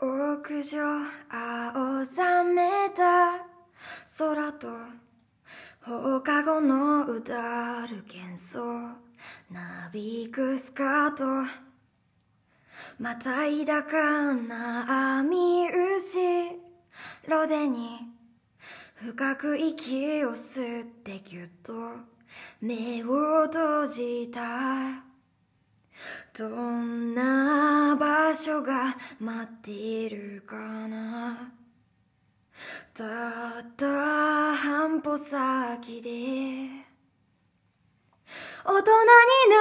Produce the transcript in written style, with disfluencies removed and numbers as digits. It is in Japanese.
屋上青ざめた空と放課後のうだる幻想なびくスカートまたいだかな網後ろ手に深く息を吸ってぎゅっと目を閉じたどんな場所が待っているかなたった半歩先で大人にな